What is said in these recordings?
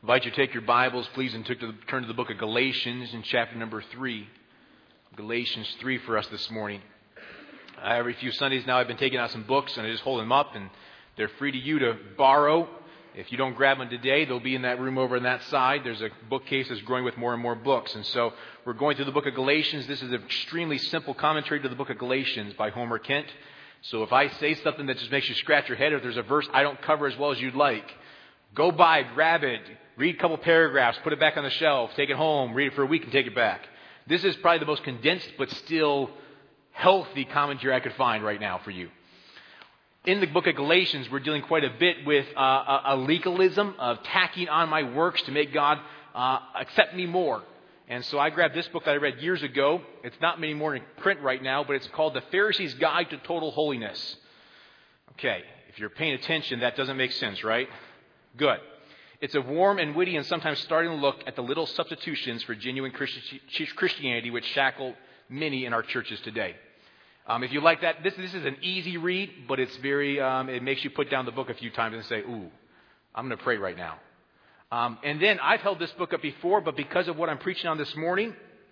invite you to take your Bibles, please, and turn to the book of Galatians in chapter number 3. Galatians 3 for us this morning. Every few Sundays now I've been taking out some books and I just hold them up, and they're free to you to borrow. If you don't grab them today, they'll be in that room over on that side. There's a bookcase that's growing with more and more books. And so we're going through the book of Galatians. This is an extremely simple commentary to the book of Galatians by Homer Kent. So if I say something that just makes you scratch your head, or if there's a verse I don't cover as well as you'd like, go by, grab it, read a couple paragraphs, put it back on the shelf, take it home, read it for a week, and take it back. This is probably the most condensed but still healthy commentary I could find right now for you. In the book of Galatians, we're dealing quite a bit with a legalism of tacking on my works to make God accept me more. And so I grabbed this book that I read years ago. It's not many more in print right now, but it's called The Pharisee's Guide to Total Holiness. Okay, if you're paying attention, that doesn't make sense, right? Good. It's a warm and witty and sometimes startling look at the little substitutions for genuine Christianity which shackle many in our churches today. If you like that, this is an easy read, but it's very, it makes you put down the book a few times and say, ooh, I'm going to pray right now. And then I've held this book up before, but because of what I'm preaching on this morning,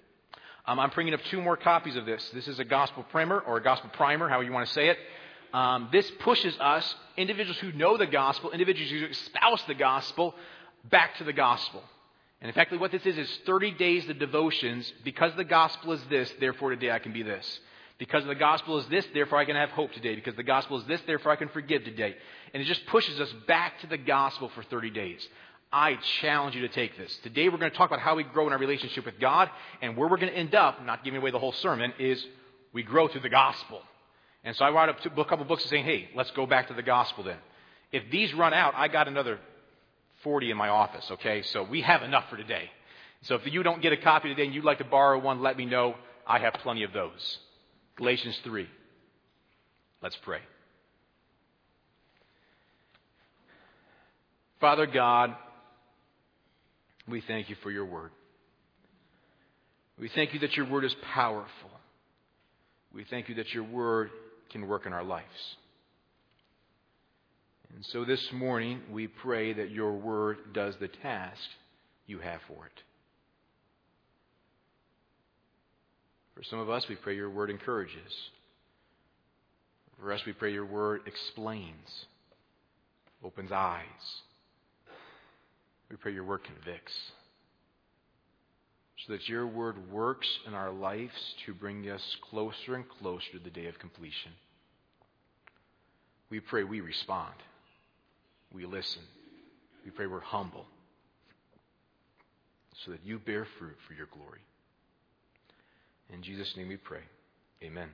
I'm bringing up 2 more copies of this. This is a gospel primer, or a gospel primer, however you want to say it. This pushes us, individuals who know the gospel, individuals who espouse the gospel, back to the gospel. And in fact, what this is 30 days of devotions. Because the gospel is this, therefore today I can be this. Because the gospel is this, therefore I can have hope today. Because the gospel is this, therefore I can forgive today. And it just pushes us back to the gospel for 30 days. I challenge you to take this. Today we're going to talk about how we grow in our relationship with God. And where we're going to end up, not giving away the whole sermon, is we grow through the gospel. And so I brought up a couple books saying, hey, let's go back to the gospel then. If these run out, I got another 40 in my office, okay? So we have enough for today. So if you don't get a copy today and you'd like to borrow one, let me know. I have plenty of those. Galatians 3. Let's pray. Father God, we thank you for your word. We thank you that your word is powerful. We thank you that your word can work in our lives. And so this morning, we pray that your word does the task you have for it. For some of us, we pray your word encourages. For us, we pray your word explains, opens eyes. We pray your word convicts. So that your word works in our lives to bring us closer and closer to the day of completion. We pray we respond. We listen. We pray we're humble. So that you bear fruit for your glory. In Jesus' name we pray. Amen.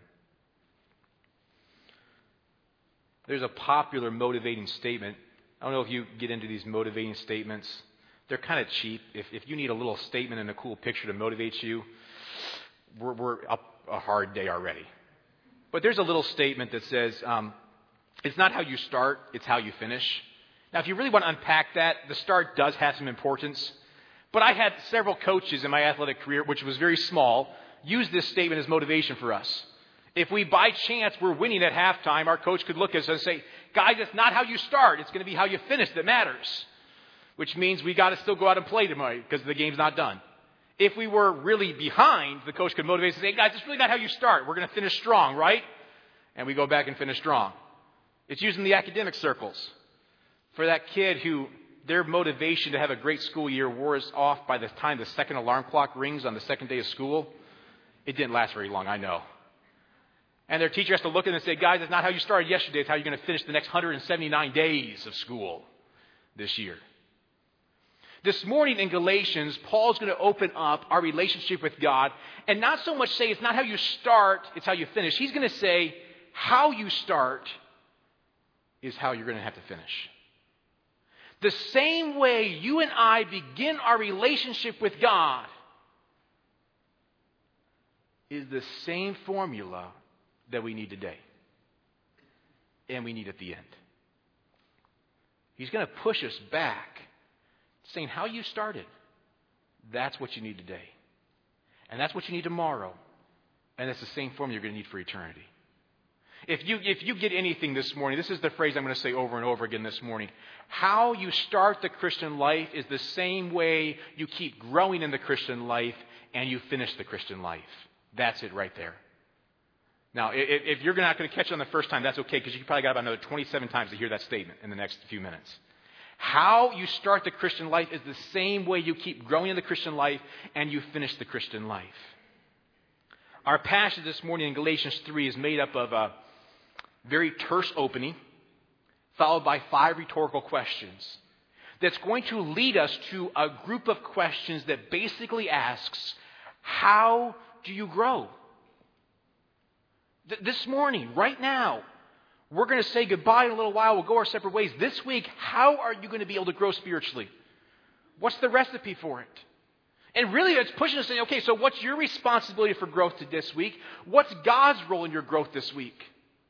There's a popular motivating statement. I don't know if you get into these motivating statements. They're kind of cheap. If you need a little statement and a cool picture to motivate you, we're up a hard day already. But there's a little statement that says, it's not how you start, it's how you finish. Now, if you really want to unpack that, the start does have some importance. But I had several coaches in my athletic career, which was very small, use this statement as motivation for us. If we, by chance, were winning at halftime, our coach could look at us and say, guys, it's not how you start, it's going to be how you finish that matters. Which means we got to still go out and play tonight because the game's not done. If we were really behind, the coach could motivate us and say, guys, it's really not how you start. We're going to finish strong, right? And we go back and finish strong. It's used in the academic circles. For that kid who their motivation to have a great school year wears off by the time the second alarm clock rings on the second day of school, it didn't last very long, I know. And their teacher has to look at them and say, guys, it's not how you started yesterday. It's how you're going to finish the next 179 days of school this year. This morning in Galatians, Paul's going to open up our relationship with God and not so much say it's not how you start, it's how you finish. He's going to say how you start is how you're going to have to finish. The same way you and I begin our relationship with God is the same formula that we need today and we need at the end. He's going to push us back, saying how you started, that's what you need today. And that's what you need tomorrow. And it's the same formula you're going to need for eternity. If you get anything this morning, this is the phrase I'm going to say over and over again this morning. How you start the Christian life is the same way you keep growing in the Christian life and you finish the Christian life. That's it right there. Now, if you're not going to catch it on the first time, that's okay, because you probably got about another 27 times to hear that statement in the next few minutes. How you start the Christian life is the same way you keep growing in the Christian life and you finish the Christian life. Our passage this morning in Galatians 3 is made up of a very terse opening, followed by 5 rhetorical questions that's going to lead us to a group of questions that basically asks, how do you grow? This morning, right now, we're going to say goodbye in a little while. We'll go our separate ways. This week, how are you going to be able to grow spiritually? What's the recipe for it? And really, it's pushing us to say, okay, so what's your responsibility for growth this week? What's God's role in your growth this week?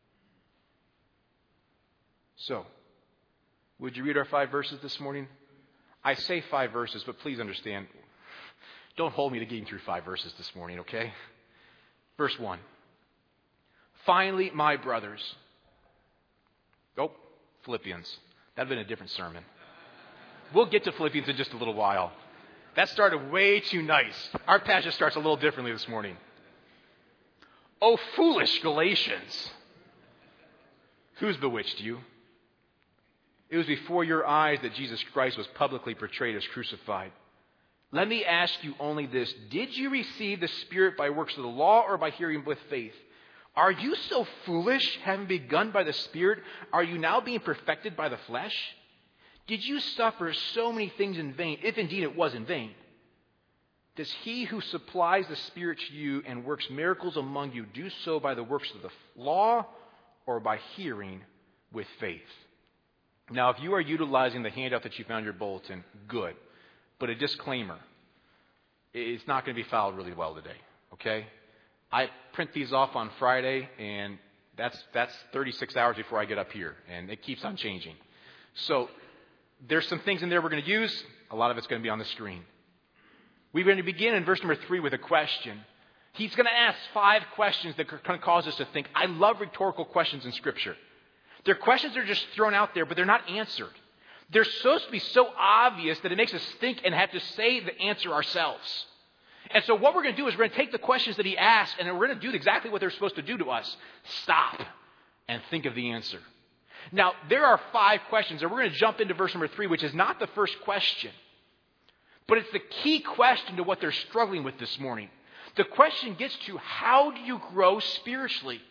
So, would you read our 5 verses this morning? I say 5 verses, but please understand, don't hold me to getting through 5 verses this morning, okay? Verse 1. Finally, my brothers. Oh, Philippians. That would have been a different sermon. We'll get to Philippians in just a little while. That started way too nice. Our passage starts a little differently this morning. Oh, foolish Galatians. Who's bewitched you? It was before your eyes that Jesus Christ was publicly portrayed as crucified. Let me ask you only this. Did you receive the Spirit by works of the law or by hearing with faith? Are you so foolish, having begun by the Spirit? Are you now being perfected by the flesh? Did you suffer so many things in vain, if indeed it was in vain? Does he who supplies the Spirit to you and works miracles among you do so by the works of the law or by hearing with faith? Now, if you are utilizing the handout that you found in your bulletin, good. But a disclaimer, it's not going to be followed really well today, okay? I print these off on Friday, and that's 36 hours before I get up here, and it keeps on changing. So there's some things in there we're going to use. A lot of it's going to be on the screen. We're going to begin in verse number 3 with a question. He's going to ask 5 questions that can cause us to think. I love rhetorical questions in Scripture. They're questions that are just thrown out there, but they're not answered. They're supposed to be so obvious that it makes us think and have to say the answer ourselves. And so what we're going to do is we're going to take the questions that he asked, and we're going to do exactly what they're supposed to do to us. Stop and think of the answer. Now, there are 5 questions, and we're going to jump into verse number 3, which is not the first question. But it's the key question to what they're struggling with this morning. The question gets to, how do you grow spiritually?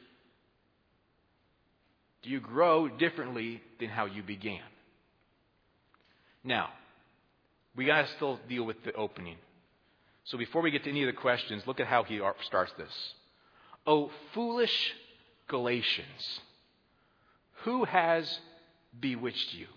Do you grow differently than how you began? Now, we got to still deal with the opening. So before we get to any of the questions, look at how he starts this. Oh, foolish Galatians, who has bewitched you?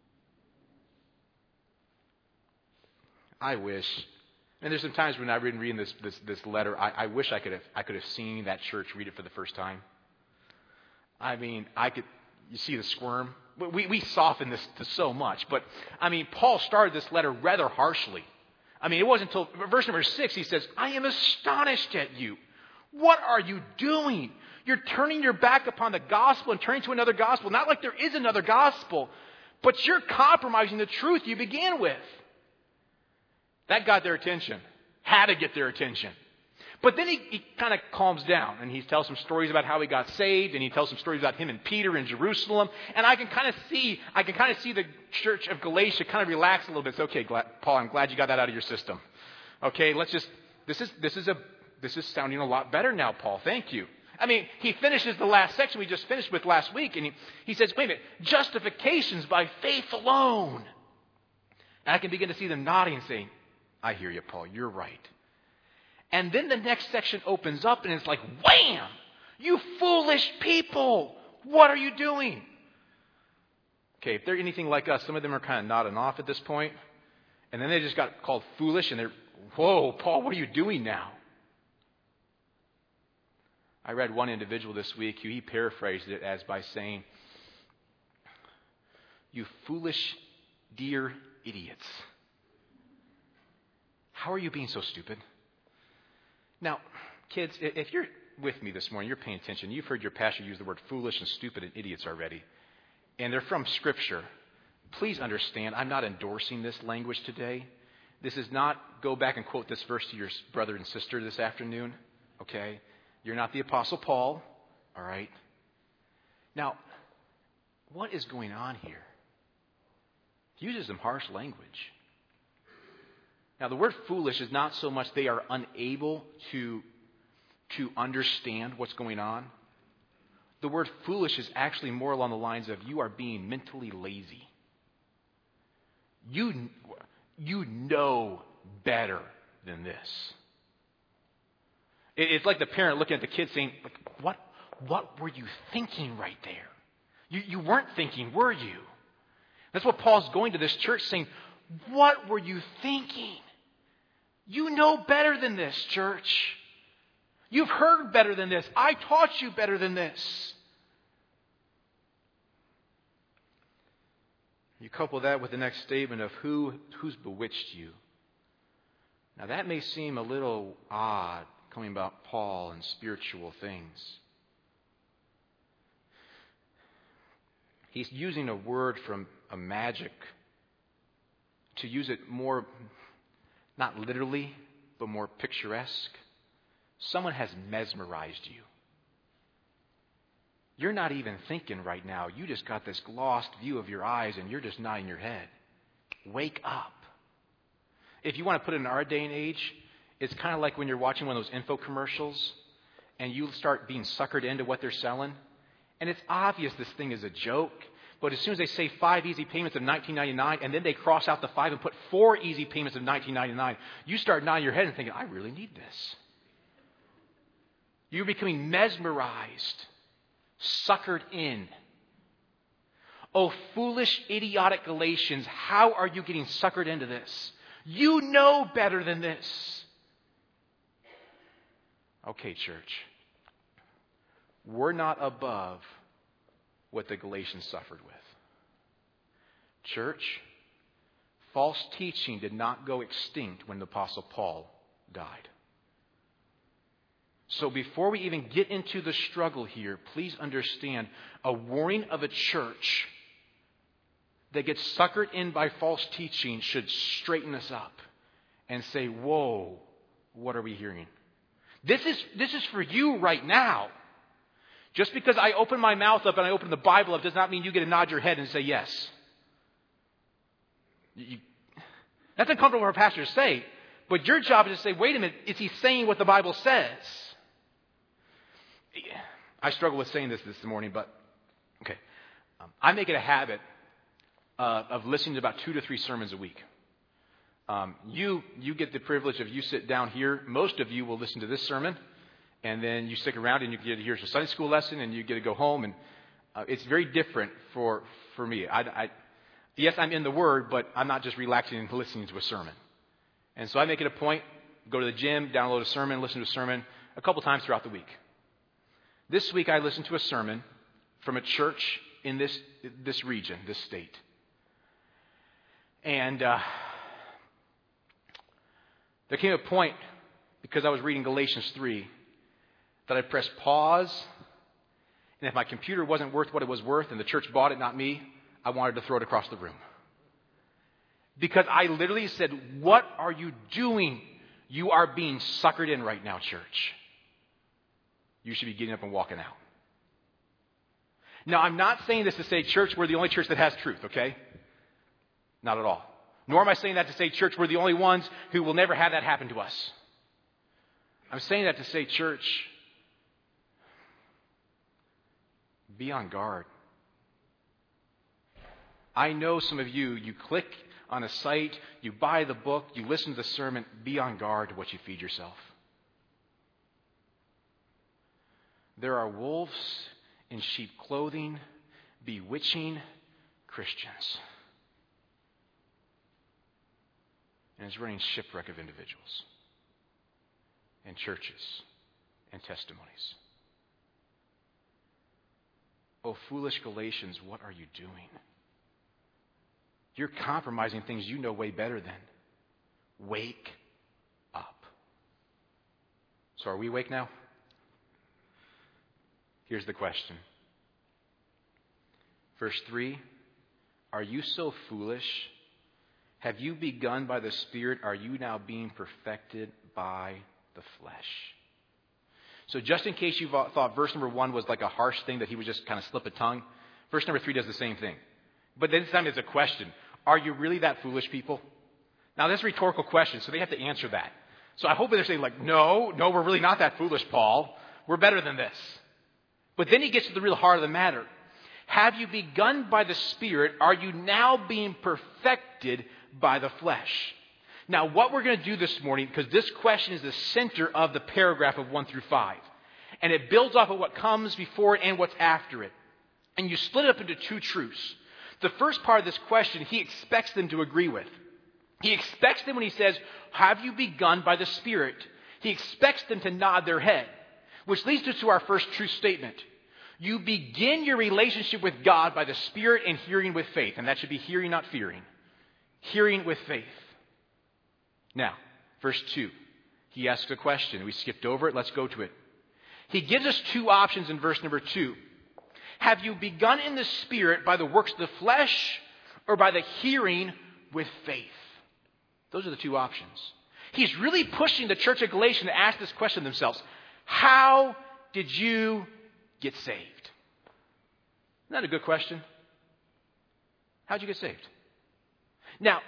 I wish, and there's some times when I've been reading this letter, I wish I could have seen that church read it for the first time. I mean, you see the squirm? We soften this to so much, but I mean, Paul started this letter rather harshly. I mean, it wasn't until verse number 6 he says, I am astonished at you. What are you doing? You're turning your back upon the gospel and turning to another gospel. Not like there is another gospel, but you're compromising the truth you began with. That got their attention. Had to get their attention. But then he kind of calms down, and he tells some stories about how he got saved, and he tells some stories about him and Peter in Jerusalem. And I can kind of see the church of Galatia kind of relax a little bit. It's okay, Paul, I'm glad you got that out of your system. Okay, this is sounding a lot better now, Paul. Thank you. I mean, he finishes the last section we just finished with last week, and he says, wait a minute, justification's by faith alone. And I can begin to see them nodding and saying, I hear you, Paul, you're right. And then the next section opens up and it's like, wham! You foolish people! What are you doing? Okay, if they're anything like us, some of them are kind of nodding off at this point. And then they just got called foolish and they're, whoa, Paul, what are you doing now? I read one individual this week who he paraphrased it as by saying, you foolish, dear idiots. How are you being so stupid? Now, kids, if with me this morning, you're paying attention. You've heard your pastor use the word foolish and stupid and idiots already. And they're from Scripture. Please understand, I'm not endorsing this language today. This is not go back and quote this verse to your brother and sister this afternoon. Okay? You're not the Apostle Paul. All right? Now, what is going on here? He uses some harsh language. Now, the word foolish is not so much they are unable to understand what's going on. The word foolish is actually more along the lines of you are being mentally lazy. You know better than this. It's like the parent looking at the kid saying, what were you thinking right there? You weren't thinking, were you? That's what Paul's going to this church saying, what were you thinking? You know better than this, church. You've heard better than this. I taught you better than this. You couple that with the next statement of who's bewitched you. Now that may seem a little odd coming about Paul and spiritual things. He's using a word from a magic to use it more, not literally, but more picturesque. Someone has mesmerized you. You're not even thinking right now. You just got this lost view of your eyes and you're just nodding your head. Wake up. If you want to put it in our day and age, it's kind of like when you're watching one of those info commercials and you start being suckered into what they're selling. And it's obvious this thing is a joke. But as soon as they say 5 easy payments of $19.99 and then they cross out the 5 and put 4 easy payments of $19.99, you start nodding your head and thinking, I really need this. You're becoming mesmerized, suckered in. Oh, foolish, idiotic Galatians, how are you getting suckered into this? You know better than this. Okay, church. We're not above what the Galatians suffered with. Church, false teaching did not go extinct when the Apostle Paul died. So before we even get into the struggle here, please understand a warning of a church that gets suckered in by false teaching should straighten us up and say, whoa, what are we hearing? This is for you right now. Just because I open my mouth up and I open the Bible up does not mean you get to nod your head and say yes. That's uncomfortable for a pastor to say, but your job is to say, wait a minute, is he saying what the Bible says? I struggle with saying this morning, but okay. I make it a habit of listening to about 2 to 3 sermons a week. You get the privilege of you sit down here. Most of you will listen to this sermon, and then you stick around and you get to hear a Sunday school lesson, and you get to go home. And it's very different for me. Yes, I'm in the Word, but I'm not just relaxing and listening to a sermon. And so I make it a point, go to the gym, download a sermon, listen to a sermon a couple times throughout the week. This week I listened to a sermon from a church in this region, this state. And there came a point, because I was reading Galatians 3, that I pressed pause. And if my computer wasn't worth what it was worth and the church bought it, not me, I wanted to throw it across the room. Because I literally said, what are you doing? You are being suckered in right now, church. You should be getting up and walking out. Now, I'm not saying this to say, church, we're the only church that has truth, okay? Not at all. Nor am I saying that to say, church, we're the only ones who will never have that happen to us. I'm saying that to say, church, be on guard. I know some of you click on a site, you buy the book, you listen to the sermon, be on guard to what you feed yourself. There are wolves in sheep clothing bewitching Christians. And it's running shipwreck of individuals and churches and testimonies. Oh, foolish Galatians, what are you doing? You're compromising things you know way better than. Wake up. So are we awake now? Here's the question. Verse 3, are you so foolish? Have you begun by the Spirit? Are you now being perfected by the flesh? So just in case you thought verse number 1 was like a harsh thing that he would just kind of slip a tongue, verse number 3 does the same thing. But this time it's a question. Are you really that foolish, people? Now, that's a rhetorical question, so they have to answer that. So I hope they're saying, like, no, we're really not that foolish, Paul. We're better than this. But then he gets to the real heart of the matter. Have you begun by the Spirit? Are you now being perfected by the flesh? Now, what we're going to do this morning, because this question is the center of the paragraph of 1 through 5, and it builds off of what comes before it and what's after it. And you split it up into two truths. The first part of this question, he expects them to agree with. He expects them when he says, have you begun by the Spirit? He expects them to nod their head, which leads us to our first truth statement. You begin your relationship with God by the Spirit and hearing with faith. And that should be hearing, not fearing. Hearing with faith. Now, verse 2. He asks a question. We skipped over it. Let's go to it. He gives us two options in verse number 2. Have you begun in the Spirit by the works of the flesh or by the hearing with faith? Those are the two options. He's really pushing the church of Galatia to ask this question themselves. How did you get saved? Isn't that a good question? How'd you get saved? Now,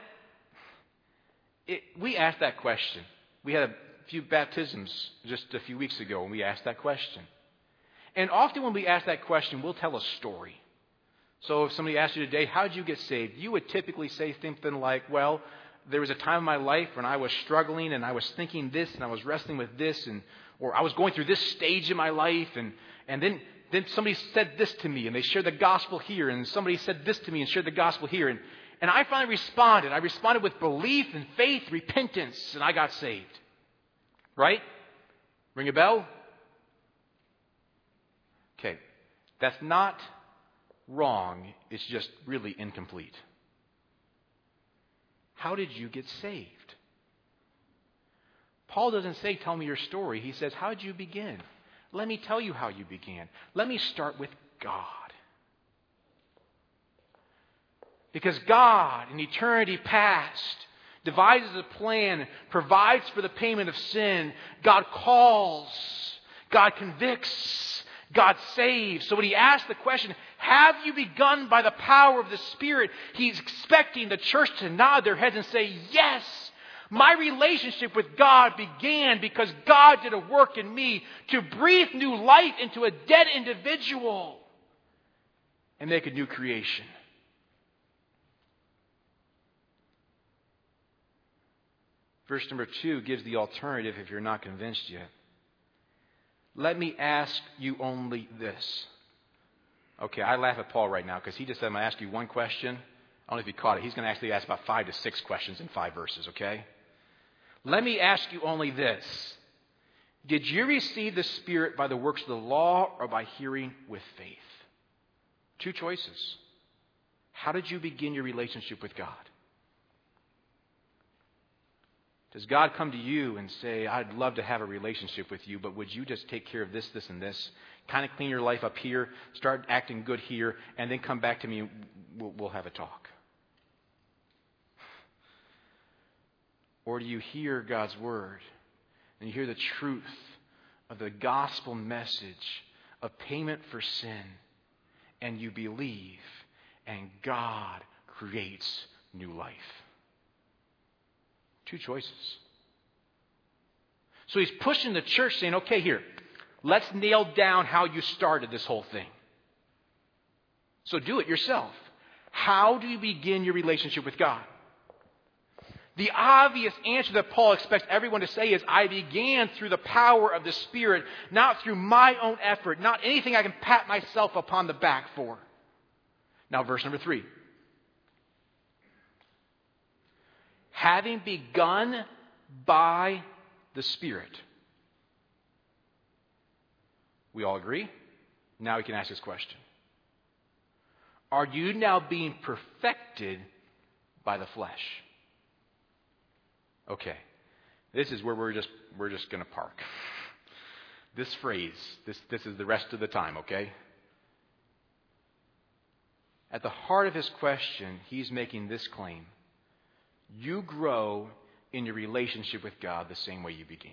we asked that question. We had a few baptisms just a few weeks ago when we asked that question. And often when we ask that question, we'll tell a story. So if somebody asked you today, how did you get saved? You would typically say something like, well, there was a time in my life when I was struggling and I was thinking this and I was wrestling with this, or I was going through this stage in my life, and then somebody said this to me and they shared the gospel here, and somebody said this to me and shared the gospel here, and I finally responded. I responded with belief and faith, repentance, and I got saved. Right? Ring a bell? Okay. That's not wrong. It's just really incomplete. How did you get saved? Paul doesn't say, tell me your story. He says, how did you begin? Let me tell you how you began. Let me start with God. Because God, in eternity past, devises a plan, provides for the payment of sin. God calls. God convicts. God saves. So when he asks the question, have you begun by the power of the Spirit? He's expecting the church to nod their heads and say, yes, my relationship with God began because God did a work in me to breathe new life into a dead individual and make a new creation. Verse number 2 gives the alternative if you're not convinced yet. Let me ask you only this. Okay, I laugh at Paul right now because he just said, I'm going to ask you one question. I don't know if you caught it. He's going to actually ask about 5 to 6 questions in 5 verses, okay? Let me ask you only this. Did you receive the Spirit by the works of the law or by hearing with faith? Two choices. How did you begin your relationship with God? Does God come to you and say, I'd love to have a relationship with you, but would you just take care of this, this, and this? Kind of clean your life up here, start acting good here, and then come back to me and we'll have a talk. Or do you hear God's word and you hear the truth of the gospel message of payment for sin, and you believe, and God creates new life? Two choices. So he's pushing the church saying, okay, here, let's nail down how you started this whole thing. So do it yourself. How do you begin your relationship with God? The obvious answer that Paul expects everyone to say is, I began through the power of the Spirit, not through my own effort, not anything I can pat myself upon the back for. Now, verse number 3. Having begun by the Spirit. We all agree? Now we can ask this question. Are you now being perfected by the flesh? Okay. This is where we're just going to park. this phrase. This is the rest of the time, okay? At the heart of his question, he's making this claim. You grow in your relationship with God the same way you began.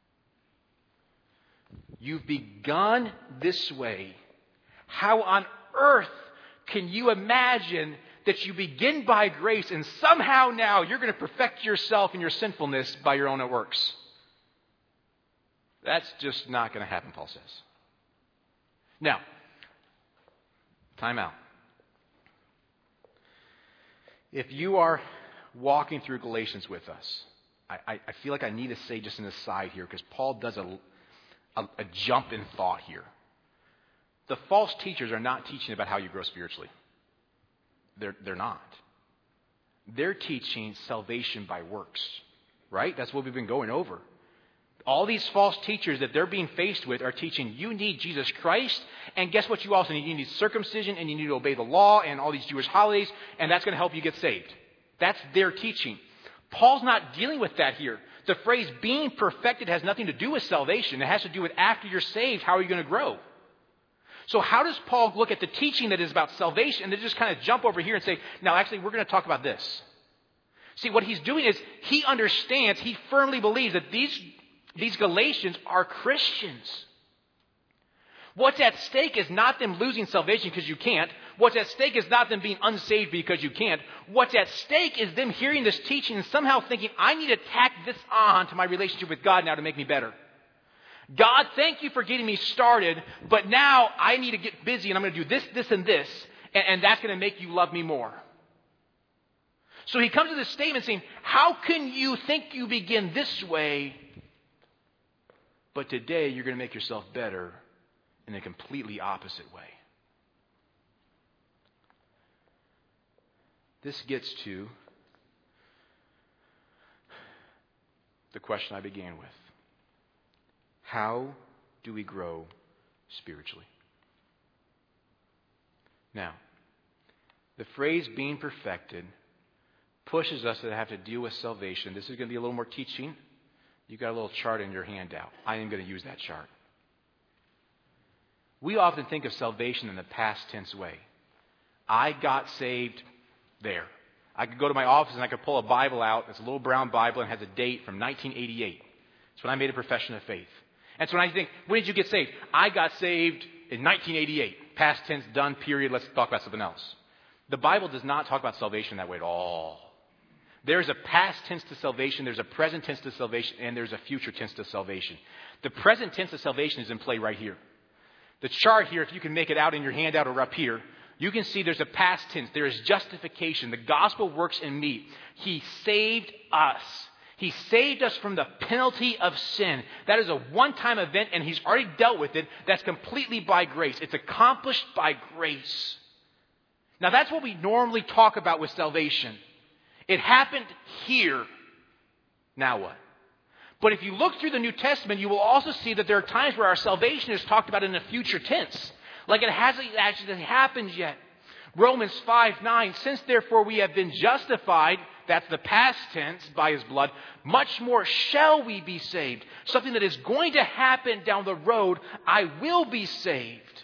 You've begun this way. How on earth can you imagine that you begin by grace and somehow now you're going to perfect yourself in your sinfulness by your own works? That's just not going to happen, Paul says. Now, time out. If you are walking through Galatians with us, I feel like I need to say just an aside here because Paul does a jump in thought here. The false teachers are not teaching about how you grow spiritually. They're not. They're teaching salvation by works, right? That's what we've been going over. All these false teachers that they're being faced with are teaching you need Jesus Christ, and guess what you also need? You need circumcision, and you need to obey the law and all these Jewish holidays, and that's going to help you get saved. That's their teaching. Paul's not dealing with that here. The phrase being perfected has nothing to do with salvation. It has to do with after you're saved, how are you going to grow? So how does Paul look at the teaching that is about salvation and then just kind of jump over here and say, now actually we're going to talk about this? See, what he's doing is he understands, he firmly believes that these Galatians are Christians. What's at stake is not them losing salvation because you can't. What's at stake is not them being unsaved because you can't. What's at stake is them hearing this teaching and somehow thinking, I need to tack this on to my relationship with God now to make me better. God, thank you for getting me started, but now I need to get busy and I'm going to do this, this, and this, and that's going to make you love me more. So he comes to this statement saying, how can you think you begin this way, but today you're going to make yourself better in a completely opposite way? This gets to the question I began with. How do we grow spiritually? Now, the phrase being perfected pushes us to have to deal with salvation. This is going to be a little more teaching. You got a little chart in your handout. I am going to use that chart. We often think of salvation in the past tense way. I got saved there. I could go to my office and I could pull a Bible out. It's a little brown Bible and has a date from 1988. It's when I made a profession of faith. And so when I think, when did you get saved? I got saved in 1988. Past tense, done, period. Let's talk about something else. The Bible does not talk about salvation that way at all. There's a past tense to salvation, there's a present tense to salvation, and there's a future tense to salvation. The present tense of salvation is in play right here. The chart here, if you can make it out in your handout or up here, you can see there's a past tense. There is justification. The gospel works in me. He saved us. He saved us from the penalty of sin. That is a one-time event, and he's already dealt with it. That's completely by grace. It's accomplished by grace. Now, that's what we normally talk about with salvation. It happened here. Now what? But if you look through the New Testament, you will also see that there are times where our salvation is talked about in a future tense. Like it hasn't actually happened yet. Romans 5:9, since therefore we have been justified, that's the past tense, by his blood, much more shall we be saved. Something that is going to happen down the road, I will be saved.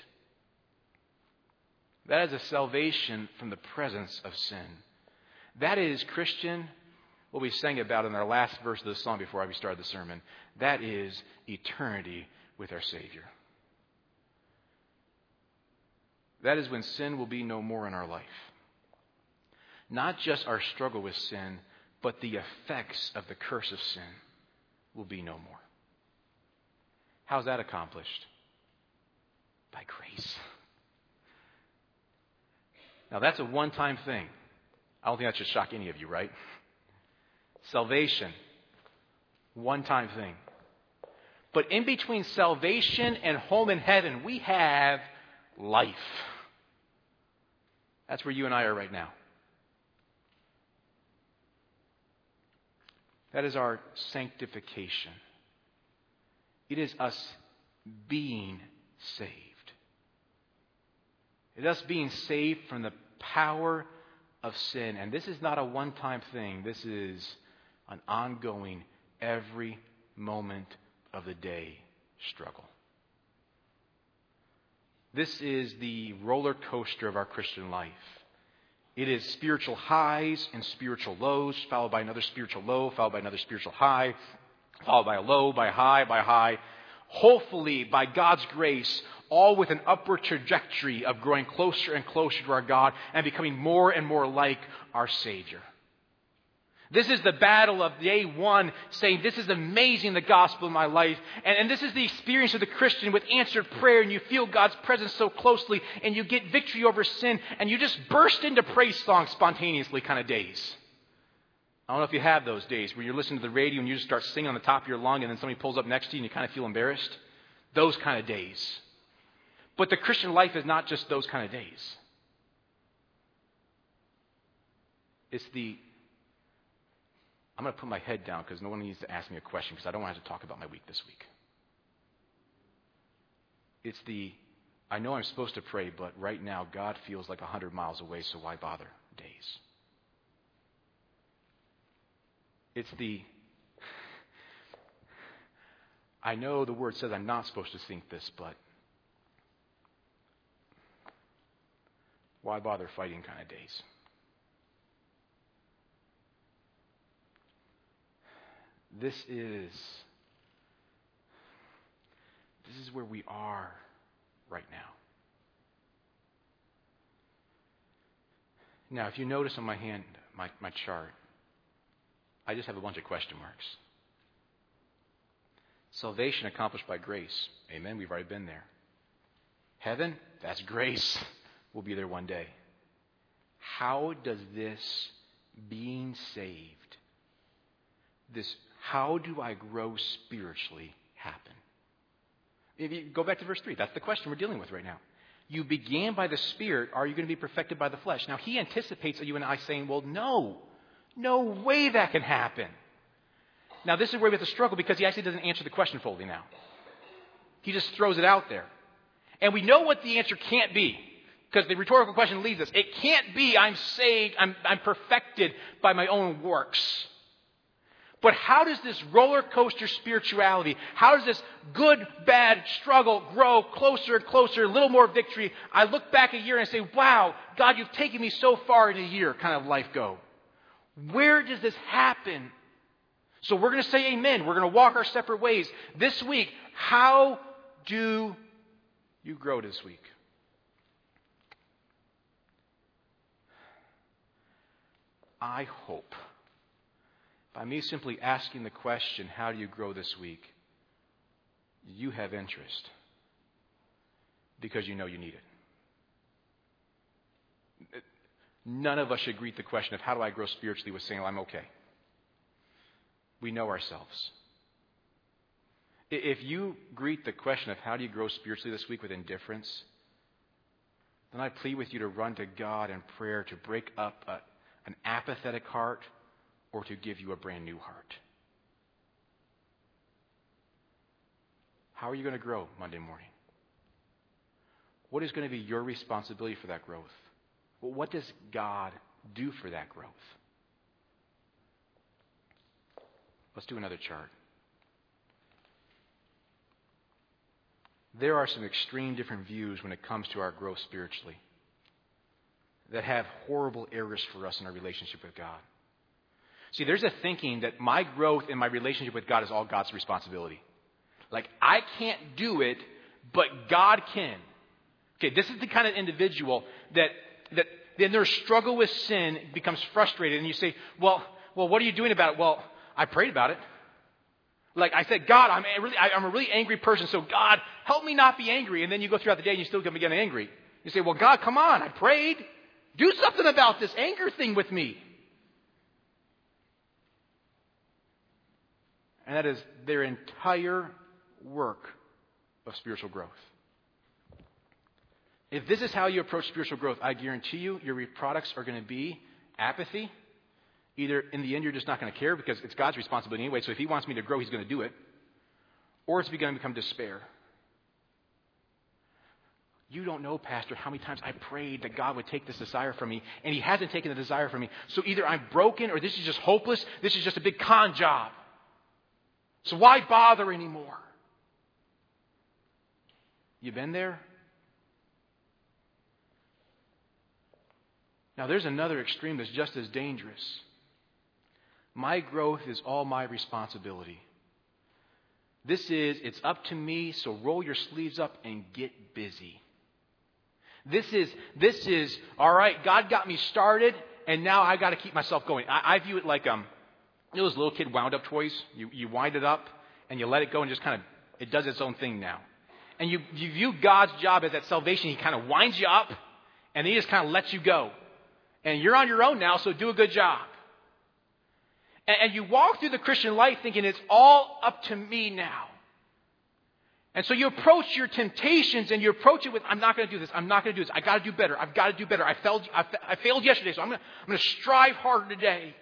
That is a salvation from the presence of sin. That is, Christian, what we sang about in our last verse of the song before we started the sermon. That is eternity with our Savior. That is when sin will be no more in our life. Not just our struggle with sin, but the effects of the curse of sin will be no more. How's that accomplished? By grace. Now that's a one-time thing. I don't think that should shock any of you, right? Salvation, one-time thing. But in between salvation and home in heaven, we have life. That's where you and I are right now. That is our sanctification. It is us being saved. It is us being saved from the power of sin. And this is not a one-time thing. This is an ongoing, every moment of the day struggle. This is the roller coaster of our Christian life. It is spiritual highs and spiritual lows, followed by another spiritual low, followed by another spiritual high, followed by a low, by a high, by a high. Hopefully, by God's grace, all with an upward trajectory of growing closer and closer to our God and becoming more and more like our Savior. This is the battle of day one, saying, this is amazing, the gospel in my life. And this is the experience of the Christian with answered prayer, and you feel God's presence so closely, and you get victory over sin, and you just burst into praise songs spontaneously kind of days. I don't know if you have those days where you're listening to the radio and you just start singing on the top of your lung, and then somebody pulls up next to you and you kind of feel embarrassed. Those kind of days. But the Christian life is not just those kind of days. It's the... I'm going to put my head down because no one needs to ask me a question because I don't want to have to talk about my week this week. It's the, I know I'm supposed to pray, but right now God feels like 100 miles away, so why bother days? It's the, I know the Word says I'm not supposed to think this, but why bother fighting kind of days? This is where we are right now. Now, if you notice on my hand, my chart, I just have a bunch of question marks. Salvation accomplished by grace. Amen. We've already been there. Heaven, that's grace. We'll be there one day. How does this being saved, how do I grow spiritually happen? If you go back to verse 3, that's the question we're dealing with right now. You began by the Spirit, are you going to be perfected by the flesh? Now, he anticipates you and I saying, well, no way that can happen. Now, this is where we have to struggle because he actually doesn't answer the question fully now. He just throws it out there. And we know what the answer can't be because the rhetorical question leads us. It can't be I'm saved, I'm perfected by my own works. But how does this roller coaster spirituality, how does this good, bad struggle grow closer and closer, a little more victory? I look back a year and I say, wow, God, you've taken me so far in a year kind of life go. Where does this happen? So we're going to say amen. We're going to walk our separate ways. This week, how do you grow this week? I hope, by me simply asking the question, how do you grow this week, you have interest because you know you need it. None of us should greet the question of how do I grow spiritually with saying, well, I'm okay. We know ourselves. If you greet the question of how do you grow spiritually this week with indifference, then I plead with you to run to God in prayer to break up an apathetic heart or to give you a brand new heart. How are you going to grow Monday morning? What is going to be your responsibility for that growth? Well, what does God do for that growth? Let's do another chart. There are some extreme different views when it comes to our growth spiritually that have horrible errors for us in our relationship with God. See, there's a thinking that my growth in my relationship with God is all God's responsibility. Like, I can't do it, but God can. Okay, this is the kind of individual that in their struggle with sin becomes frustrated. And you say, well, what are you doing about it? Well, I prayed about it. Like I said, God, I'm a really angry person, so God, help me not be angry. And then you go throughout the day and you still get angry. You say, well, God, come on, I prayed. Do something about this anger thing with me. And that is their entire work of spiritual growth. If this is how you approach spiritual growth, I guarantee you your products are going to be apathy. Either in the end you're just not going to care because it's God's responsibility anyway, so if he wants me to grow, he's going to do it. Or it's going to become despair. You don't know, Pastor, how many times I prayed that God would take this desire from me, and he hasn't taken the desire from me. So either I'm broken or this is just hopeless. This is just a big con job. So why bother anymore? You been there? Now, there's another extreme that's just as dangerous. My growth is all my responsibility. It's up to me, so roll your sleeves up and get busy. This is, all right, God got me started, and now I got to keep myself going. I view it like, those little kid wound up toys. You wind it up, and you let it go, and just kind of, it does its own thing now. And you view God's job as that salvation. He kind of winds you up, and He just kind of lets you go. And you're on your own now, so do a good job. And you walk through the Christian life thinking it's all up to me now. And so you approach your temptations and you approach it with, I'm not going to do this. I'm not going to do this. I got to do better. I've got to do better. I failed yesterday, so I'm going to strive harder today.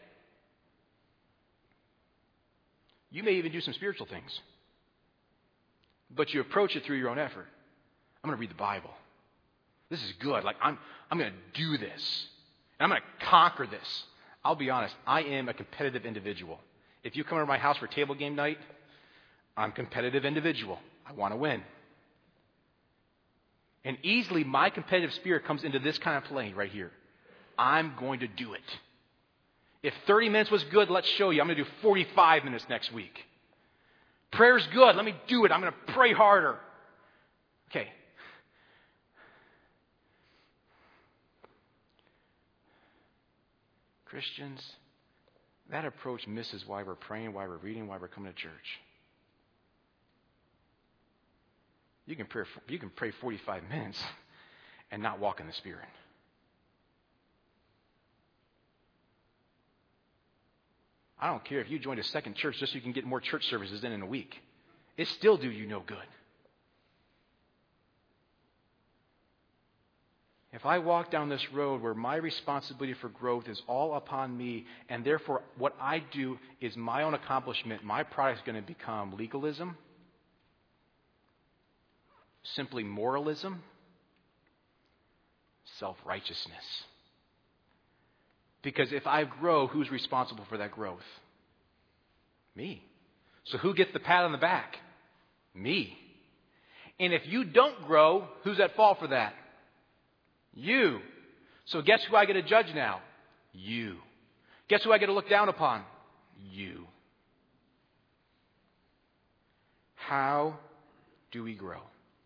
You may even do some spiritual things. But you approach it through your own effort. I'm going to read the Bible. This is good. Like I'm going to do this. And I'm going to conquer this. I'll be honest, I am a competitive individual. If you come over to my house for table game night, I'm a competitive individual. I want to win. And easily my competitive spirit comes into this kind of play right here. I'm going to do it. If 30 minutes was good, let's show you. I'm going to do 45 minutes next week. Prayer's good. Let me do it. I'm going to pray harder. Okay. Christians, that approach misses why we're praying, why we're reading, why we're coming to church. You can pray 45 minutes and not walk in the Spirit. I don't care if you joined a second church just so you can get more church services in a week. It still do you no good. If I walk down this road where my responsibility for growth is all upon me, and therefore what I do is my own accomplishment, my product is going to become legalism, simply moralism, self-righteousness. Because if I grow, who's responsible for that growth? Me. So who gets the pat on the back? Me. And if you don't grow, who's at fault for that? You. So guess who I get to judge now? You. Guess who I get to look down upon? You. How do we grow?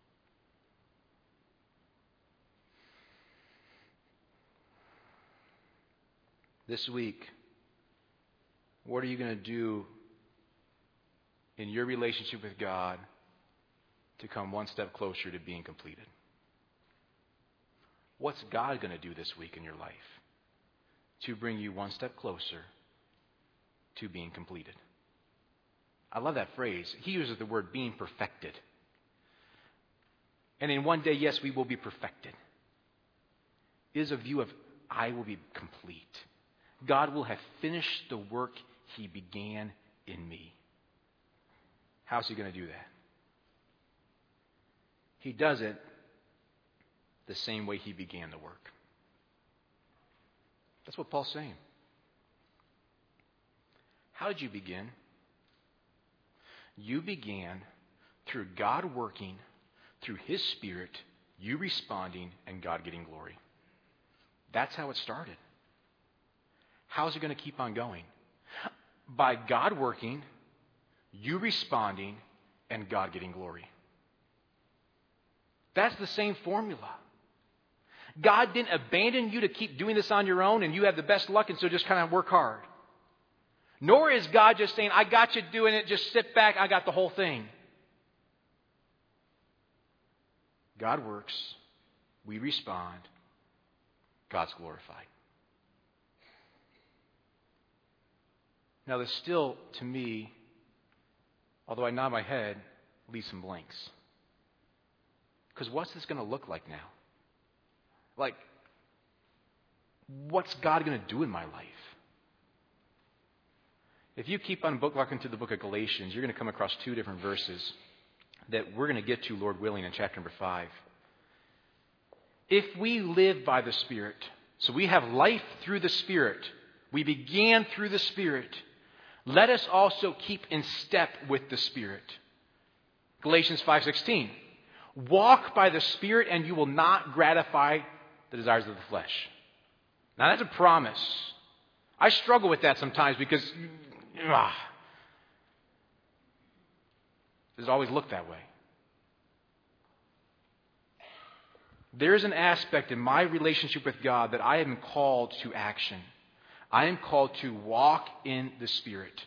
This week, what are you going to do in your relationship with God to come one step closer to being completed? What's God going to do this week in your life to bring you one step closer to being completed? I love that phrase. He uses the word being perfected. And in one day, yes, we will be perfected. It is a view of I will be complete. God will have finished the work He began in me. How's He going to do that? He does it the same way He began the work. That's what Paul's saying. How did you begin? You began through God working, through His Spirit, you responding, and God getting glory. That's how it started. How's it going to keep on going? By God working, you responding, and God getting glory. That's the same formula. God didn't abandon you to keep doing this on your own and you have the best luck and so just kind of work hard. Nor is God just saying, I got you doing it, just sit back, I got the whole thing. God works, we respond, God's glorified. Now, there's still, to me, although I nod my head, leaves some blanks. Because what's this going to look like now? Like, what's God going to do in my life? If you keep on bookmarking through the book of Galatians, you're going to come across two different verses that we're going to get to, Lord willing, in chapter number 5. If we live by the Spirit, so we have life through the Spirit, we began through the Spirit, let us also keep in step with the Spirit. Galatians 5:16. Walk by the Spirit and you will not gratify the desires of the flesh. Now that's a promise. I struggle with that sometimes because does it always look that way? There is an aspect in my relationship with God that I am called to action. I am called to walk in the Spirit.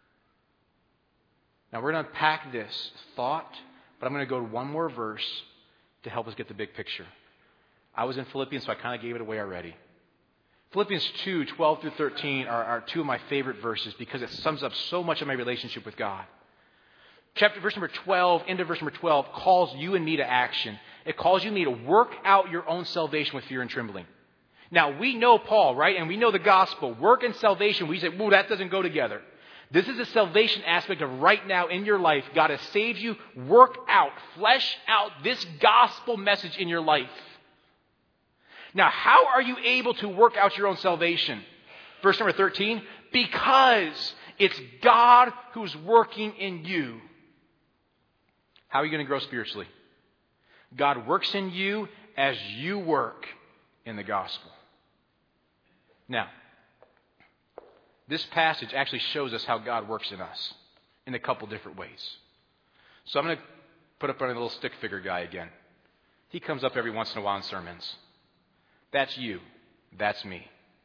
Now we're going to unpack this thought, but I'm going to go to one more verse to help us get the big picture. I was in Philippians, so I kind of gave it away already. Philippians 2, 12 through 13 are two of my favorite verses because it sums up so much of my relationship with God. Verse number 12, end of verse number 12, calls you and me to action. It calls you and me to work out your own salvation with fear and trembling. Now, we know Paul, right? And we know the gospel. Work and salvation, we say, whoa, that doesn't go together. This is a salvation aspect of right now in your life. God has saved you. Work out, flesh out this gospel message in your life. Now, how are you able to work out your own salvation? Verse number 13, because it's God who's working in you. How are you going to grow spiritually? God works in you as you work in the gospel. Now, this passage actually shows us how God works in us in a couple different ways. So I'm going to put up a little stick figure guy again. He comes up every once in a while in sermons. That's you. That's me.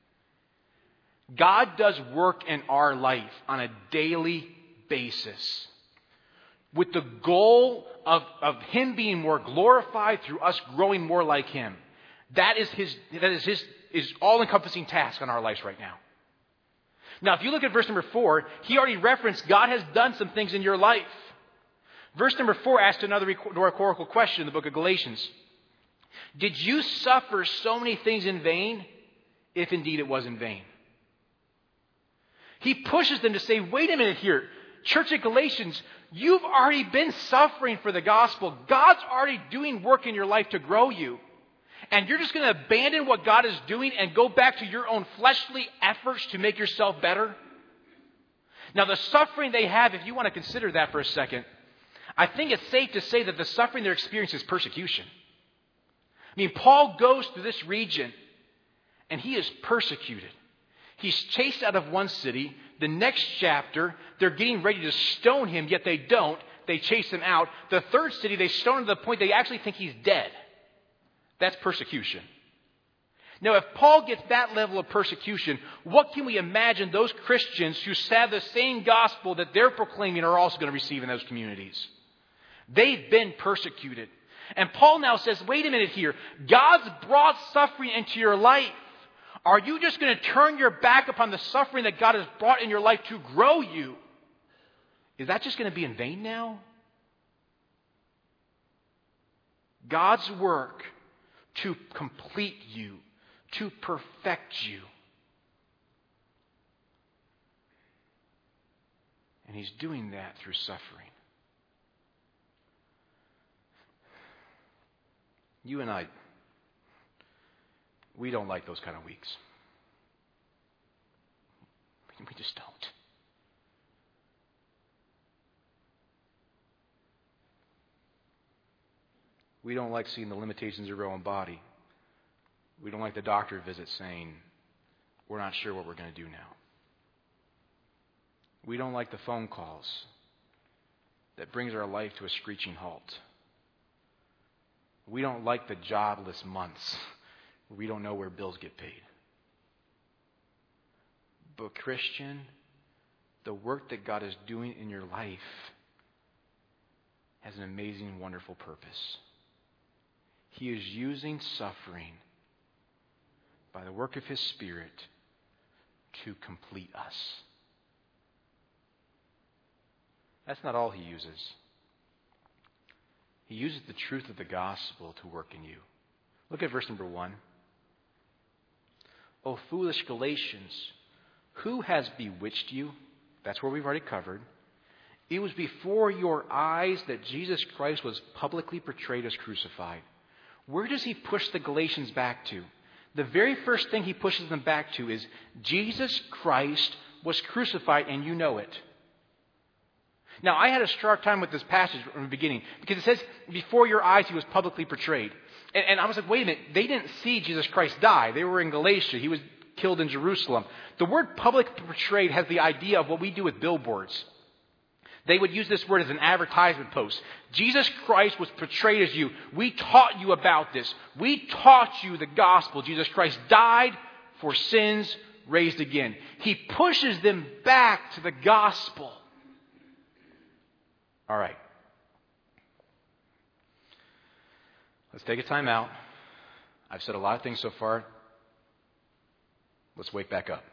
God does work in our life on a daily basis with the goal of Him being more glorified through us growing more like Him. That is His all-encompassing task on our lives right now. Now, if you look at verse number 4, he already referenced God has done some things in your life. Verse number 4 asked another rhetorical question in the book of Galatians. Did you suffer so many things in vain, if indeed it was in vain? He pushes them to say, wait a minute here. Church of Galatians, you've already been suffering for the gospel. God's already doing work in your life to grow you. And you're just going to abandon what God is doing and go back to your own fleshly efforts to make yourself better? Now, the suffering they have, if you want to consider that for a second, I think it's safe to say that the suffering they're experiencing is persecution. I mean, Paul goes through this region, and he is persecuted. He's chased out of one city. The next chapter, they're getting ready to stone him, yet they don't. They chase him out. The third city, they stone him to the point they actually think he's dead. That's persecution. Now, if Paul gets that level of persecution, what can we imagine those Christians who have the same gospel that they're proclaiming are also going to receive in those communities? They've been persecuted. And Paul now says, wait a minute here. God's brought suffering into your life. Are you just going to turn your back upon the suffering that God has brought in your life to grow you? Is that just going to be in vain now? God's work to complete you, to perfect you. And He's doing that through suffering. You and I, we don't like those kind of weeks. We just don't. We don't like seeing the limitations of our own body. We don't like the doctor visit saying, we're not sure what we're going to do now. We don't like the phone calls that brings our life to a screeching halt. We don't like the jobless months where we don't know where bills get paid. But Christian, the work that God is doing in your life has an amazing, wonderful purpose. He is using suffering by the work of His Spirit to complete us. That's not all He uses. He uses the truth of the gospel to work in you. Look at verse number 1. O foolish Galatians, who has bewitched you? That's where we've already covered. It was before your eyes that Jesus Christ was publicly portrayed as crucified. Where does he push the Galatians back to? The very first thing he pushes them back to is Jesus Christ was crucified, and you know it. Now, I had a sharp time with this passage from the beginning because it says, before your eyes he was publicly portrayed. And I was like, wait a minute, they didn't see Jesus Christ die. They were in Galatia. He was killed in Jerusalem. The word public portrayed has the idea of what we do with billboards. They would use this word as an advertisement post. Jesus Christ was portrayed as you. We taught you about this. We taught you the gospel. Jesus Christ died for sins, raised again. He pushes them back to the gospel. All right. Let's take a time out. I've said a lot of things so far. Let's wake back up.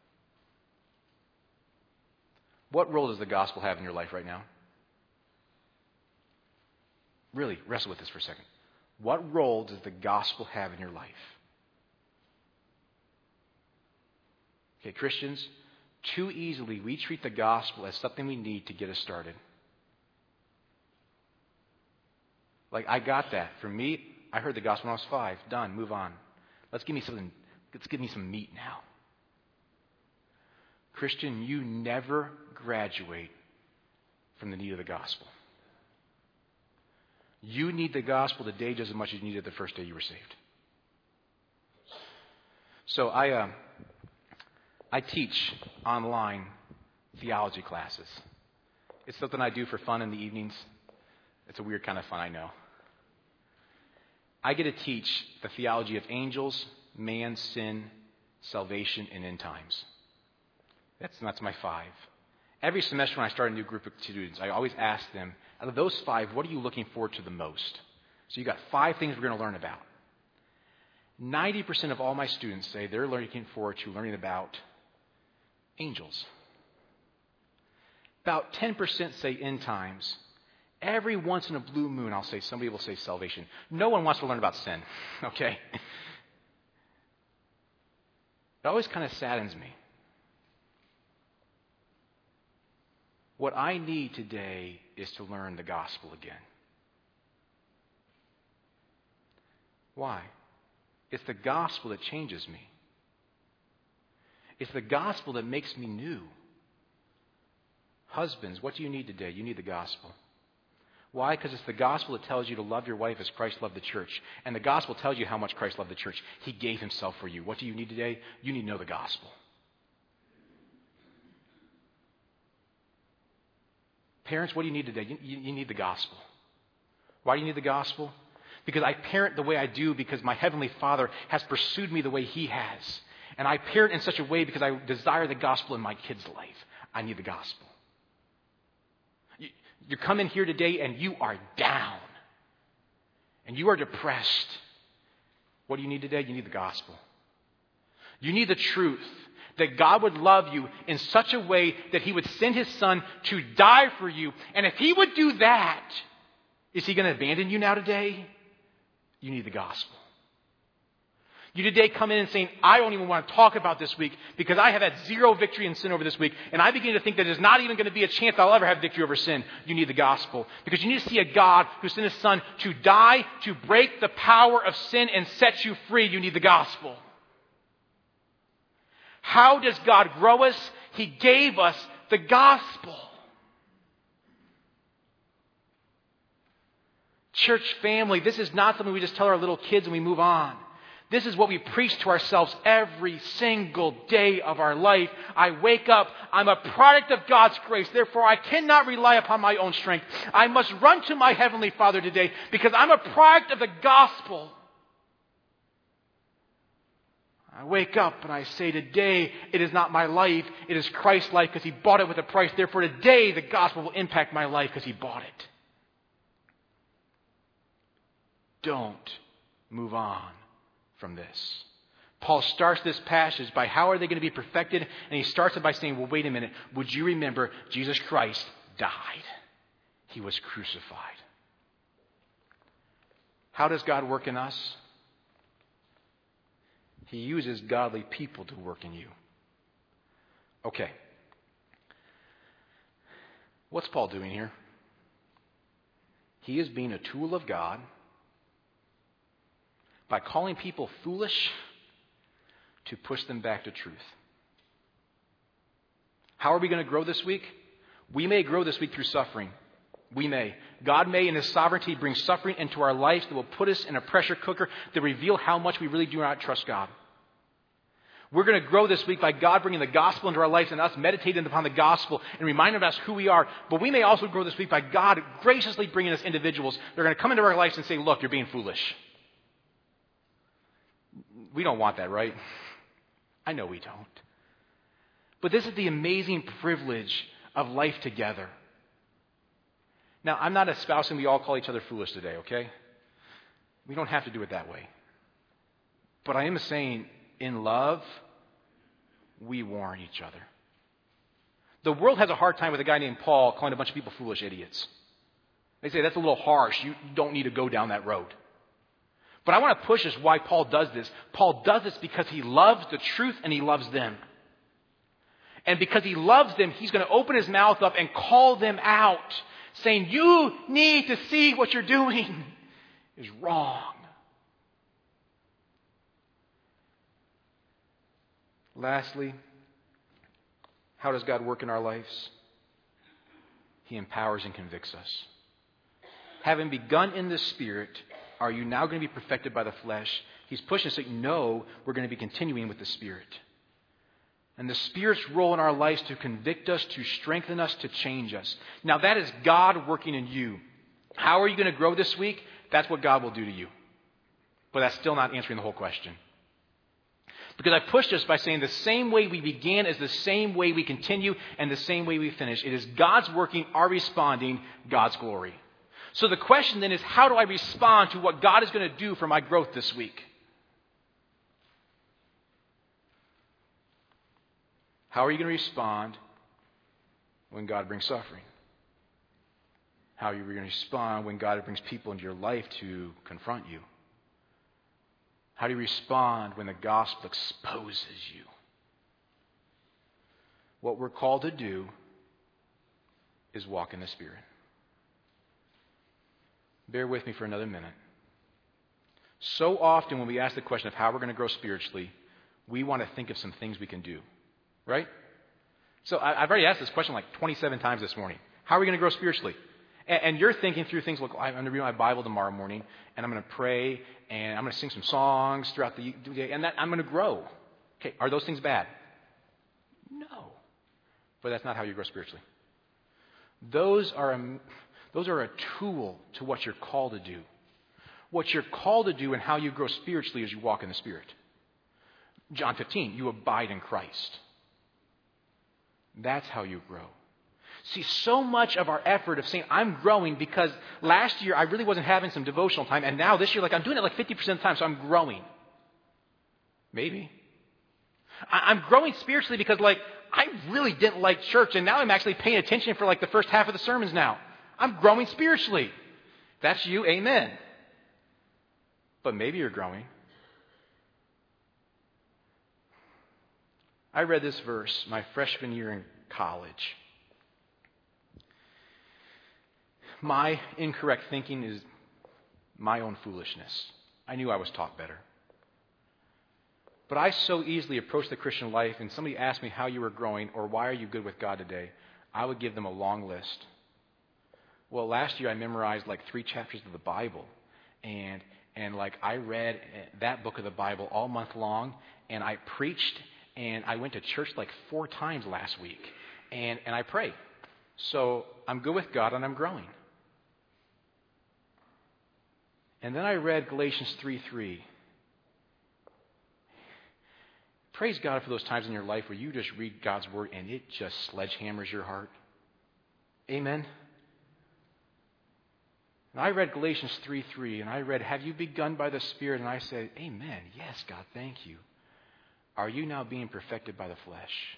What role does the gospel have in your life right now? Really, wrestle with this for a second. What role does the gospel have in your life? Okay, Christians, too easily we treat the gospel as something we need to get us started. Like, I got that. For me, I heard the gospel when I was 5. Done. Move on. Let's give me some meat now. Christian, you never graduate from the need of the gospel. You need the gospel today just as much as you needed it the first day you were saved. So I teach online theology classes. It's something I do for fun in the evenings. It's a weird kind of fun, I know. I get to teach the theology of angels, man, sin, salvation, and end times. That's my 5. Every semester when I start a new group of students, I always ask them, out of those 5, what are you looking forward to the most? So you got 5 things we're going to learn about. 90% of all my students say they're looking forward to learning about angels. About 10% say end times. Every once in a blue moon, somebody will say salvation. No one wants to learn about sin, okay? It always kind of saddens me. What I need today is to learn the gospel again. Why? It's the gospel that changes me. It's the gospel that makes me new. Husbands, what do you need today? You need the gospel. Why? Because it's the gospel that tells you to love your wife as Christ loved the church. And the gospel tells you how much Christ loved the church. He gave himself for you. What do you need today? You need to know the gospel. Parents, what do you need today? You need the gospel. Why do you need the gospel? Because I parent the way I do because my Heavenly Father has pursued me the way He has. And I parent in such a way because I desire the gospel in my kid's life. I need the gospel. You come in here today and you are down. And you are depressed. What do you need today? You need the gospel. You need the truth. That God would love you in such a way that He would send His Son to die for you. And if He would do that, is He going to abandon you now today? You need the gospel. You today come in and saying, I don't even want to talk about this week because I have had 0 victory in sin over this week. And I begin to think that there's not even going to be a chance I'll ever have victory over sin. You need the gospel. Because you need to see a God who sent His Son to die, to break the power of sin and set you free. You need the gospel. How does God grow us? He gave us the gospel. Church family, this is not something we just tell our little kids and we move on. This is what we preach to ourselves every single day of our life. I wake up, I'm a product of God's grace. Therefore, I cannot rely upon my own strength. I must run to my Heavenly Father today because I'm a product of the gospel. I wake up and I say, today it is not my life, it is Christ's life because He bought it with a price. Therefore, today the gospel will impact my life because He bought it. Don't move on from this. Paul starts this passage by how are they going to be perfected? And he starts it by saying, well, wait a minute. Would you remember Jesus Christ died? He was crucified. How does God work in us? He uses godly people to work in you. Okay. What's Paul doing here? He is being a tool of God by calling people foolish to push them back to truth. How are we going to grow this week? We may grow this week through suffering. We may. God may, in His sovereignty, bring suffering into our lives that will put us in a pressure cooker that reveal how much we really do not trust God. We're going to grow this week by God bringing the gospel into our lives and us meditating upon the gospel and reminding us who we are. But we may also grow this week by God graciously bringing us individuals that are going to come into our lives and say, look, you're being foolish. We don't want that, right? I know we don't. But this is the amazing privilege of life together. Now, I'm not espousing we all call each other foolish today, okay? We don't have to do it that way. But I am saying, in love, we warn each other. The world has a hard time with a guy named Paul calling a bunch of people foolish idiots. They say, that's a little harsh. You don't need to go down that road. But I want to push us why Paul does this. Paul does this because he loves the truth and he loves them. And because he loves them, he's going to open his mouth up and call them out, saying, you need to see what you're doing is wrong. Lastly, how does God work in our lives? He empowers and convicts us. Having begun in the Spirit, are you now going to be perfected by the flesh? He's pushing us saying, no, we're going to be continuing with the Spirit. And the Spirit's role in our lives to convict us, to strengthen us, to change us. Now that is God working in you. How are you going to grow this week? That's what God will do to you. But that's still not answering the whole question. Because I pushed us by saying the same way we began is the same way we continue and the same way we finish. It is God's working, our responding, God's glory. So the question then is, how do I respond to what God is going to do for my growth this week? How are you going to respond when God brings suffering? How are you going to respond when God brings people into your life to confront you? How do you respond when the gospel exposes you? What we're called to do is walk in the Spirit. Bear with me for another minute. So often when we ask the question of how we're going to grow spiritually, we want to think of some things we can do. Right? So I've already asked this question like 27 times this morning. How are we going to grow spiritually? And you're thinking through things like, I'm going to read my Bible tomorrow morning, and I'm going to pray, and I'm going to sing some songs throughout the day, and I'm going to grow. Okay, are those things bad? No. But that's not how you grow spiritually. Those are a tool to what you're called to do. What you're called to do and how you grow spiritually is you walk in the Spirit. John 15, you abide in Christ. That's how you grow. See, so much of our effort of saying, I'm growing because last year I really wasn't having some devotional time, and now this year, I'm doing it 50% of the time, so I'm growing. Maybe. I'm growing spiritually because, I really didn't like church, and now I'm actually paying attention for, the first half of the sermons now. I'm growing spiritually. That's you, amen. But maybe you're growing. I read this verse my freshman year in college. My incorrect thinking is my own foolishness. I knew I was taught better. But I so easily approached the Christian life, and somebody asked me how you were growing or why are you good with God today, I would give them a long list. Well, last year I memorized 3 chapters of the Bible, and I read that book of the Bible all month long, and I preached, and I went to church 4 times last week, and I pray. So I'm good with God and I'm growing. And then I read Galatians 3:3. Praise God for those times in your life where you just read God's word and it just sledgehammers your heart. Amen. And I read Galatians 3:3, and I read, have you begun by the Spirit? And I said, amen. Yes, God, thank you. Are you now being perfected by the flesh?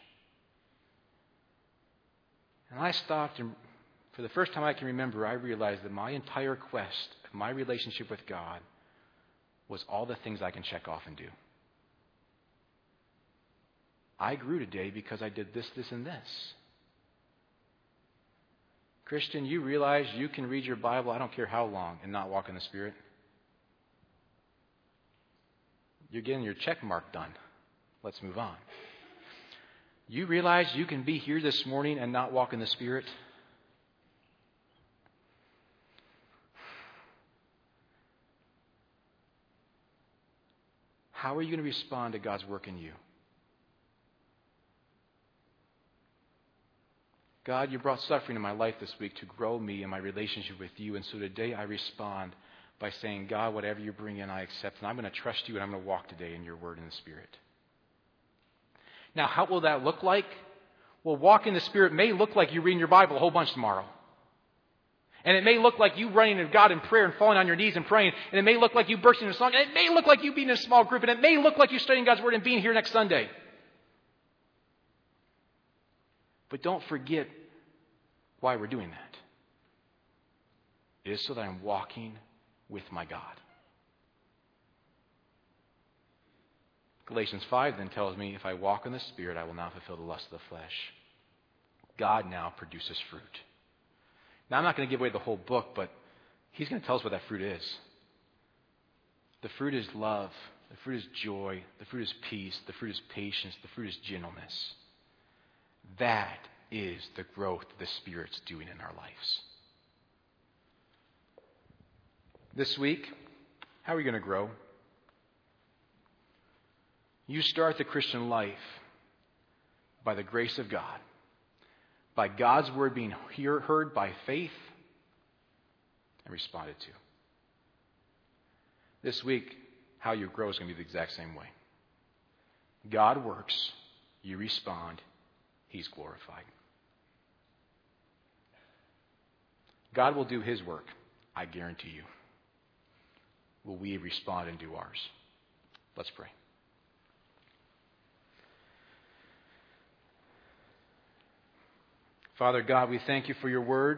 And I stopped, and for the first time I can remember, I realized that my entire quest, my relationship with God, was all the things I can check off and do. I grew today because I did this, this, and this. Christian, you realize you can read your Bible, I don't care how long, and not walk in the Spirit? You're getting your check mark done. Let's move on. You realize you can be here this morning and not walk in the Spirit? How are you going to respond to God's work in you? God, you brought suffering in my life this week to grow me in my relationship with you. And so today I respond by saying, God, whatever you bring in, I accept. And I'm going to trust you and I'm going to walk today in your word and the Spirit. Now, how will that look like? Well, walk in the Spirit may look like you reading your Bible a whole bunch tomorrow. And it may look like you running to God in prayer and falling on your knees and praying. And it may look like you bursting into song. And it may look like you being in a small group. And it may look like you studying God's Word and being here next Sunday. But don't forget why we're doing that. It is so that I'm walking with my God. Galatians 5 then tells me, if I walk in the Spirit, I will not fulfill the lust of the flesh. God now produces fruit. Now, I'm not going to give away the whole book, but he's going to tell us what that fruit is. The fruit is love. The fruit is joy. The fruit is peace. The fruit is patience. The fruit is gentleness. That is the growth the Spirit's doing in our lives. This week, how are we going to grow? You start the Christian life by the grace of God, by God's word being heard by faith and responded to. This week, how you grow is going to be the exact same way. God works, you respond, He's glorified. God will do His work, I guarantee you. Will we respond and do ours? Let's pray. Father God, we thank you for your word.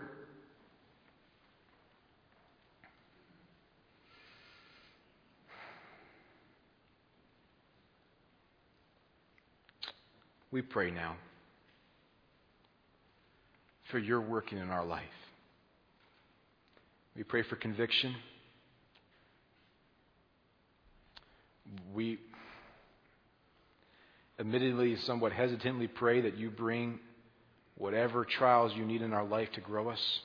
We pray now for your working in our life. We pray for conviction. We admittedly somewhat hesitantly pray that you bring whatever trials you need in our life to grow us.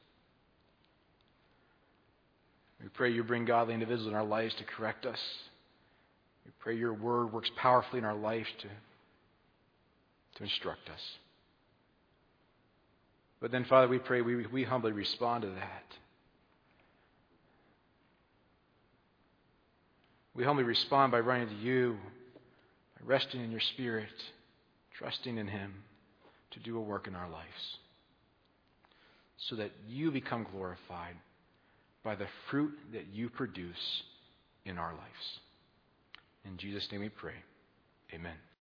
We pray you bring godly individuals in our lives to correct us. We pray your word works powerfully in our life to instruct us. But then, Father, we pray we humbly respond to that. We humbly respond by running to you, by resting in your Spirit, trusting in Him to do a work in our lives, so that you become glorified by the fruit that you produce in our lives. In Jesus' name we pray. Amen.